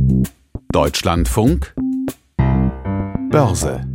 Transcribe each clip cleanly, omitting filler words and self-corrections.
Deutschlandfunk Börse.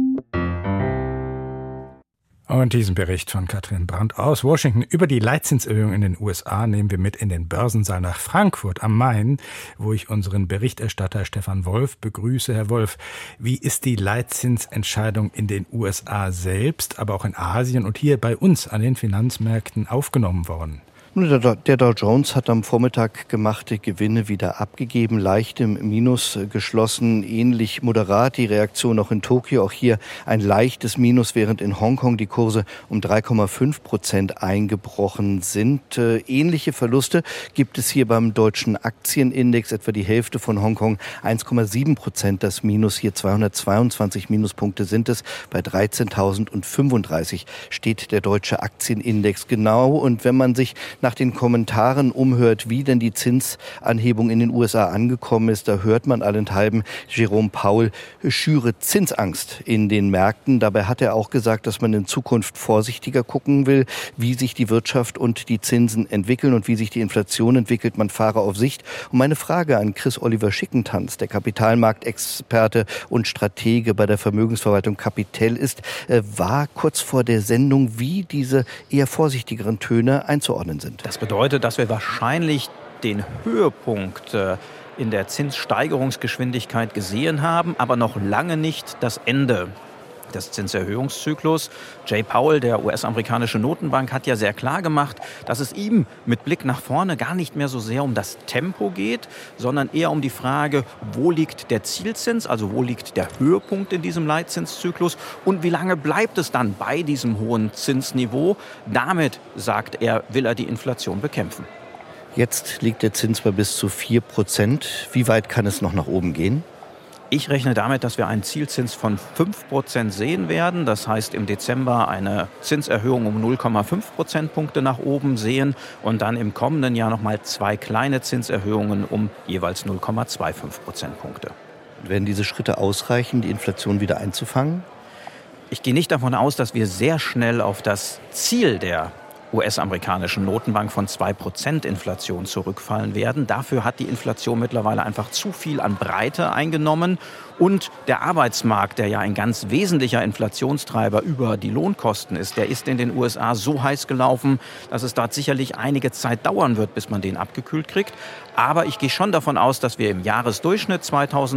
Und diesen Bericht von Katrin Brandt aus Washington über die Leitzinserhöhung in den USA nehmen wir mit in den Börsensaal nach Frankfurt am Main, wo ich unseren Berichterstatter Stefan Wolf begrüße. Herr Wolf, wie ist die Leitzinsentscheidung in den USA selbst, aber auch in Asien und hier bei uns an den Finanzmärkten aufgenommen worden? Der Dow Jones hat am Vormittag gemachte Gewinne wieder abgegeben, leicht im Minus geschlossen, ähnlich moderat die Reaktion auch in Tokio, auch hier ein leichtes Minus, während in Hongkong die Kurse um 3,5% eingebrochen sind. Ähnliche Verluste gibt es hier beim deutschen Aktienindex, etwa die Hälfte von Hongkong, 1,7% das Minus, hier 222 Minuspunkte sind es, bei 13.035 steht der deutsche Aktienindex genau. Und wenn man sich nach den Kommentaren umhört, wie denn die Zinsanhebung in den USA angekommen ist, da hört man allenthalben, Jerome Powell schüre Zinsangst in den Märkten. Dabei hat er auch gesagt, dass man in Zukunft vorsichtiger gucken will, wie sich die Wirtschaft und die Zinsen entwickeln und wie sich die Inflation entwickelt. Man fahre auf Sicht. Und meine Frage an Chris-Oliver Schickentanz, der Kapitalmarktexperte und Stratege bei der Vermögensverwaltung Capitel ist, war kurz vor der Sendung, wie diese eher vorsichtigeren Töne einzuordnen sind. Das bedeutet, dass wir wahrscheinlich den Höhepunkt in der Zinssteigerungsgeschwindigkeit gesehen haben, aber noch lange nicht das Ende des Zinserhöhungszyklus. Jay Powell, der US-amerikanische Notenbank, hat ja sehr klar gemacht, dass es ihm mit Blick nach vorne gar nicht mehr so sehr um das Tempo geht, sondern eher um die Frage, wo liegt der Zielzins, also wo liegt der Höhepunkt in diesem Leitzinszyklus und wie lange bleibt es dann bei diesem hohen Zinsniveau. Damit, sagt er, will er die Inflation bekämpfen. Jetzt liegt der Zins bei bis zu 4%. Wie weit kann es noch nach oben gehen? Ich rechne damit, dass wir einen Zielzins von 5% sehen werden. Das heißt, im Dezember eine Zinserhöhung um 0,5 Prozentpunkte nach oben sehen und dann im kommenden Jahr nochmal 2 kleine Zinserhöhungen um jeweils 0,25 Prozentpunkte. Werden diese Schritte ausreichen, die Inflation wieder einzufangen? Ich gehe nicht davon aus, dass wir sehr schnell auf das Ziel der US-amerikanischen Notenbank von 2% Inflation zurückfallen werden. Dafür hat die Inflation mittlerweile einfach zu viel an Breite eingenommen. Und der Arbeitsmarkt, der ja ein ganz wesentlicher Inflationstreiber über die Lohnkosten ist, der ist in den USA so heiß gelaufen, dass es dort sicherlich einige Zeit dauern wird, bis man den abgekühlt kriegt. Aber ich gehe schon davon aus, dass wir im Jahresdurchschnitt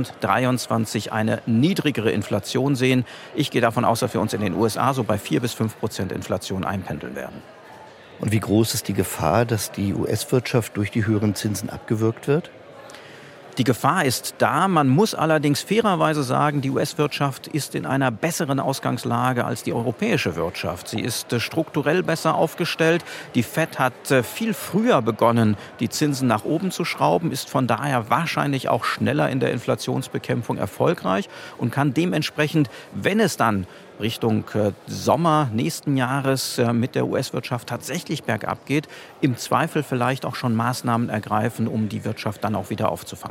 2023 eine niedrigere Inflation sehen. Ich gehe davon aus, dass wir uns in den USA so bei 4-5% Inflation einpendeln werden. Und wie groß ist die Gefahr, dass die US-Wirtschaft durch die höheren Zinsen abgewürgt wird? Die Gefahr ist da. Man muss allerdings fairerweise sagen, die US-Wirtschaft ist in einer besseren Ausgangslage als die europäische Wirtschaft. Sie ist strukturell besser aufgestellt. Die Fed hat viel früher begonnen, die Zinsen nach oben zu schrauben, ist von daher wahrscheinlich auch schneller in der Inflationsbekämpfung erfolgreich und kann dementsprechend, wenn es dann Richtung Sommer nächsten Jahres mit der US-Wirtschaft tatsächlich bergab geht, im Zweifel vielleicht auch schon Maßnahmen ergreifen, um die Wirtschaft dann auch wieder aufzufangen.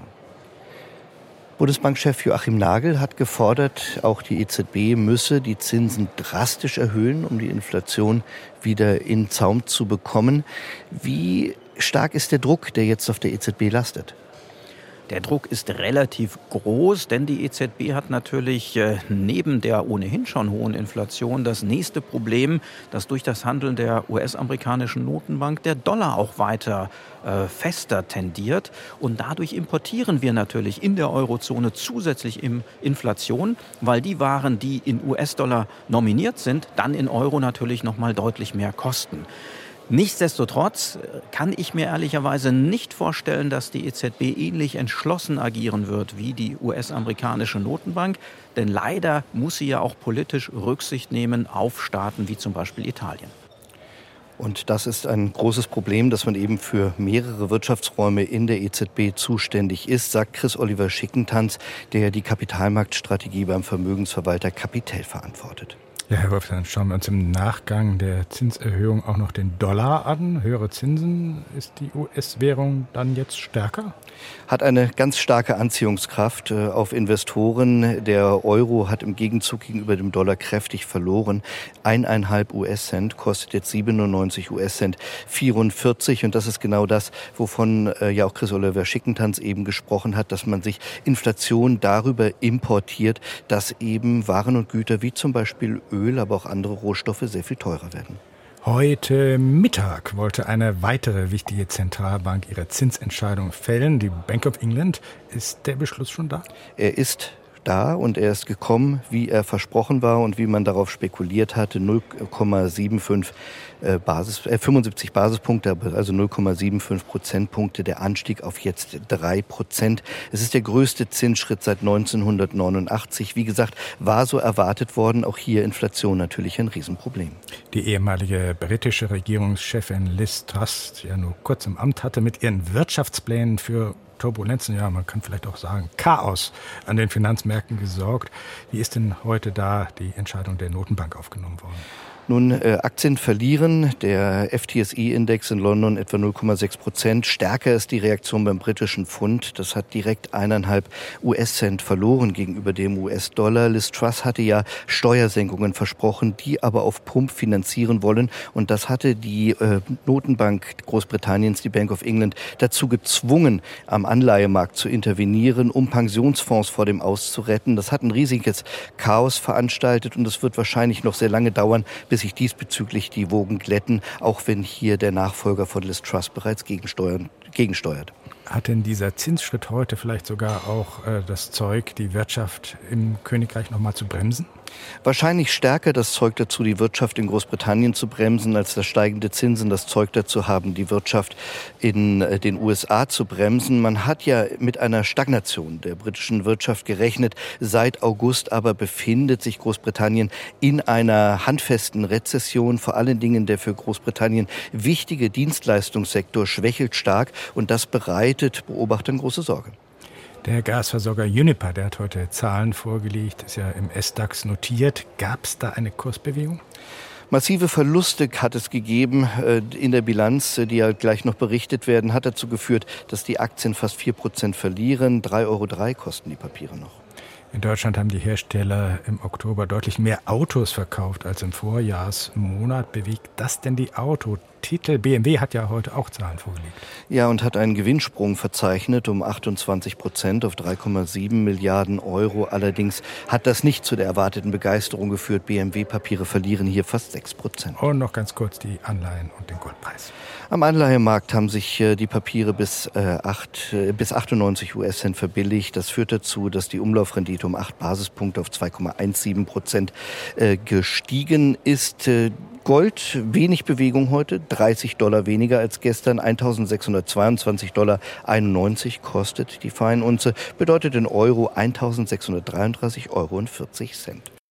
Bundesbankchef Joachim Nagel hat gefordert, auch die EZB müsse die Zinsen drastisch erhöhen, um die Inflation wieder in Zaum zu bekommen. Wie stark ist der Druck, der jetzt auf der EZB lastet? Der Druck ist relativ groß, denn die EZB hat natürlich neben der ohnehin schon hohen Inflation das nächste Problem, dass durch das Handeln der US-amerikanischen Notenbank der Dollar auch weiter fester tendiert. Und dadurch importieren wir natürlich in der Eurozone zusätzlich Inflation, weil die Waren, die in US-Dollar nominiert sind, dann in Euro natürlich noch mal deutlich mehr kosten. Nichtsdestotrotz kann ich mir ehrlicherweise nicht vorstellen, dass die EZB ähnlich entschlossen agieren wird wie die US-amerikanische Notenbank. Denn leider muss sie ja auch politisch Rücksicht nehmen auf Staaten wie zum Beispiel Italien. Und das ist ein großes Problem, dass man eben für mehrere Wirtschaftsräume in der EZB zuständig ist, sagt Chris-Oliver Schickentanz, der die Kapitalmarktstrategie beim Vermögensverwalter Capitel verantwortet. Ja, Herr Wolf, dann schauen wir uns im Nachgang der Zinserhöhung auch noch den Dollar an. Höhere Zinsen, ist die US-Währung dann jetzt stärker? Hat eine ganz starke Anziehungskraft auf Investoren. Der Euro hat im Gegenzug gegenüber dem Dollar kräftig verloren. 1,5 US-Cent kostet jetzt 97 US-Cent 44. Und das ist genau das, wovon ja auch Chris-Oliver Schickentanz eben gesprochen hat, dass man sich Inflation darüber importiert, dass eben Waren und Güter wie zum Beispiel Öl, aber auch andere Rohstoffe sehr viel teurer werden. Heute Mittag wollte eine weitere wichtige Zentralbank ihre Zinsentscheidung fällen, die Bank of England. Ist der Beschluss schon da? Er ist da und er ist gekommen, wie er versprochen war und wie man darauf spekuliert hatte. 0,75 75 Basispunkte, also 0,75 Prozentpunkte, der Anstieg auf jetzt 3%. Es ist der größte Zinsschritt seit 1989. Wie gesagt, war so erwartet worden. Auch hier Inflation natürlich ein Riesenproblem. Die ehemalige britische Regierungschefin Liz Truss, die ja nur kurz im Amt hatte, mit ihren Wirtschaftsplänen für Turbulenzen, ja, man kann vielleicht auch sagen, Chaos an den Finanzmärkten gesorgt. Wie ist denn heute da die Entscheidung der Notenbank aufgenommen worden? Nun, Aktien verlieren, der FTSE-Index in London etwa 0,6%. Stärker ist die Reaktion beim britischen Pfund. Das hat direkt 1,5 US-Cent verloren gegenüber dem US-Dollar. Liz Truss hatte ja Steuersenkungen versprochen, die aber auf Pump finanzieren wollen. Und das hatte die Notenbank Großbritanniens, die Bank of England, dazu gezwungen, am Anleihemarkt zu intervenieren, um Pensionsfonds vor dem Aus zu retten. Das hat ein riesiges Chaos veranstaltet und es wird wahrscheinlich noch sehr lange dauern, bis sich diesbezüglich die Wogen glätten, auch wenn hier der Nachfolger von Liz Truss bereits gegensteuert. Hat denn dieser Zinsschritt heute vielleicht sogar auch das Zeug, die Wirtschaft im Königreich noch mal zu bremsen? Wahrscheinlich stärker das Zeug dazu, die Wirtschaft in Großbritannien zu bremsen, als das steigende Zinsen das Zeug dazu haben, die Wirtschaft in den USA zu bremsen. Man hat ja mit einer Stagnation der britischen Wirtschaft gerechnet. Seit August aber befindet sich Großbritannien in einer handfesten Rezession. Vor allen Dingen der für Großbritannien wichtige Dienstleistungssektor schwächelt stark und das bereitet Beobachtern große Sorge. Der Gasversorger Uniper, der hat heute Zahlen vorgelegt, ist ja im SDAX notiert. Gab es da eine Kursbewegung? Massive Verluste hat es gegeben in der Bilanz, die ja gleich noch berichtet werden, hat dazu geführt, dass die Aktien fast 4% verlieren. 3,03 € kosten die Papiere noch. In Deutschland haben die Hersteller im Oktober deutlich mehr Autos verkauft als im Vorjahresmonat. Bewegt das denn die Autotitel? BMW hat ja heute auch Zahlen vorgelegt. Ja, und hat einen Gewinnsprung verzeichnet um 28% auf 3,7 Milliarden Euro. Allerdings hat das nicht zu der erwarteten Begeisterung geführt. BMW-Papiere verlieren hier fast 6%. Und noch ganz kurz die Anleihen und den Goldpreis. Am Anleihemarkt haben sich die Papiere bis 98 US-Cent verbilligt. Das führt dazu, dass die Umlaufrendite um 8 Basispunkte auf 2,17% gestiegen ist. Gold, wenig Bewegung heute, $30 weniger als gestern, 1.622,91 $ kostet die Feinunze, bedeutet in Euro 1.633,40 €.